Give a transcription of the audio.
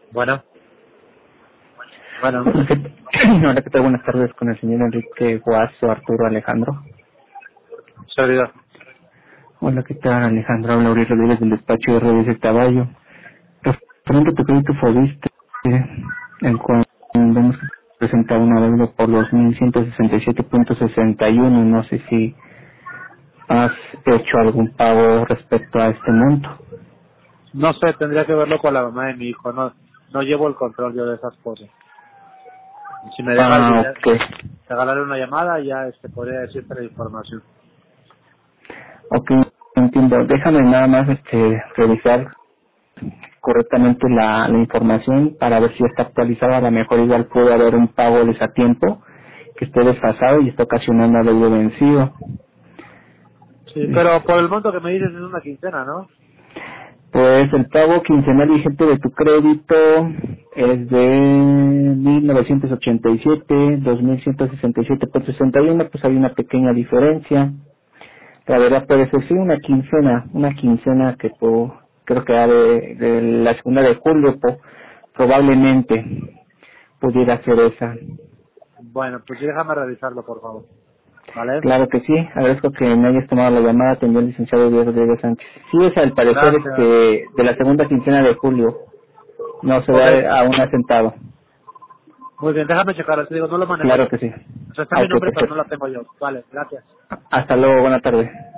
Bueno, bueno, Hola, ¿qué tal? Buenas tardes con el señor Enrique Guaso Arturo Alejandro. servidor. Hola, ¿qué tal, Alejandro? Habla Uri Rodríguez del despacho de Rodríguez de Caballo. Referente a tu crédito Fobiste, el cual vemos que presenta una deuda por los 1.167.61. No sé si has hecho algún pago respecto a este monto. No sé, tendría que verlo con la mamá de mi hijo. No llevo el control yo de esas cosas. Si me deja el dinero, Ok. regalarle una llamada y ya podría decirte la información. Ok, entiendo. Déjame nada más revisar correctamente la información para ver si está actualizada. A lo mejor igual puede haber un pago a tiempo que esté desfasado y está ocasionando algo vencido. Sí, pero por el monto que me dices es una quincena, ¿no? Pues el pago quincenal vigente de tu crédito es de 1.987, 2.167.61, pues hay una pequeña diferencia. La verdad puede ser sí una quincena que creo que era de la segunda de julio, probablemente pudiera ser esa. Bueno, pues sí, déjame revisarlo, por favor. ¿Vale? Claro que sí, agradezco que me hayas tomado la llamada, atendió el licenciado Diego Sánchez. Sí, es al parecer Gracias. de la segunda quincena de julio, no se Ok, da aún asentado. muy bien, déjame checar. Te digo, no lo manejo Claro yo. que sí. O sea, está Ah, mi ok, nombre, pero no perfecto. la tengo yo. Vale, gracias. Hasta luego, buena tarde.